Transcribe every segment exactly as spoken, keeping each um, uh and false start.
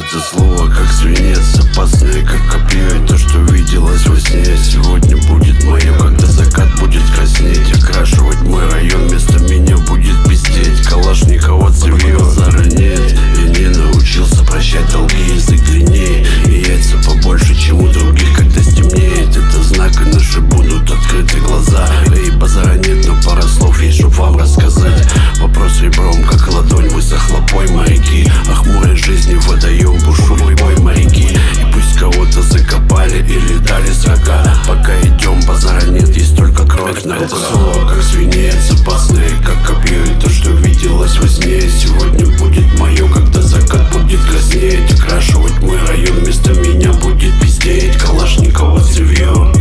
Это слово как свинец, опасное как копье. И то, что виделось во сне, сегодня будет мое. Когда закат будет краснеть, окрашивать мой район, вместо меня будет пиздеть Калашникова цевьё. Базара нет, я не научился прощать долги, язык длиннее и яйца побольше, чем у других. Когда стемнеет, это знак, и наши будут открыты глаза. Эй, базара нет, но пара слов есть, чтоб вам рассказать. Вопрос ребром, как ладонь, высохла пойма реки. А хмурой жизни водоем бушует бой моряки. И пусть кого-то закопали или дали срока, пока идем, базара нет, есть только кровь на руках. Это слово как свинец, опасное как копье. И то, что виделось во сне, сегодня будет мое. Когда закат будет краснеть, окрашивать мой район, вместо меня будет пиздеть Калашникова цевьё.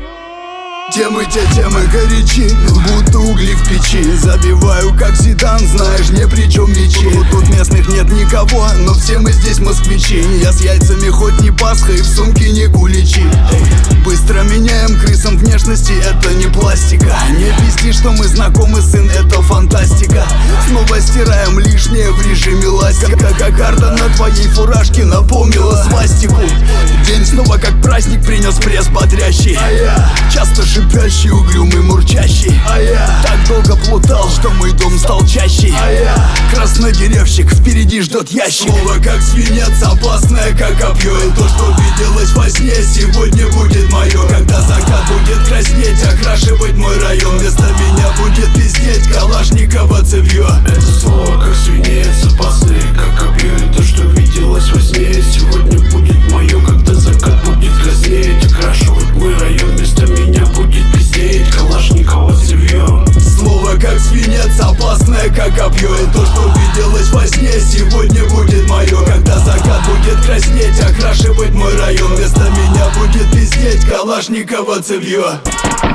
Темы те темы горячи, будто угли в печи. Забиваю как Зидан, знаешь, не при чем мечи. Тут местных нет никого, но все мы здесь москвичи. Я с яйцами хоть не Пасха и в сумке не куличи. Быстро меняем крысам внешности, это не пластика. Не пизди, что мы знакомы, сын, это фантастика. Снова стираем лишнее в режиме ластика. Кокарда на твоей фуражке напомнила свастику. День снова как праздник принес пресс бодрящий. Часто шипящий, угрюмый, мурчащий. Так долго плутал, что мой дом стал чаще. Краснодеревщик, впереди ждет ящик. Слово как свинец, опасное как копье. И то, что виделось во сне, сегодня будет мое. Когда закат будет краснеть, окрашивать мой район, вместо меня будет пиздеть Калашникова цевьё. Это слово как свинец, опасное как копье. И то, что виделось во сне, сегодня будет мое. Когда закат будет краснеть, окрашивать мой район, вместо меня будет пиздеть Калашникова цевьё. Слово как свинец, опасное как копье. И то, что виделось во сне, сегодня будет мое. Когда закат будет краснеть, окрашивать мой район, вместо меня будет пиздеть Калашникова цевьё.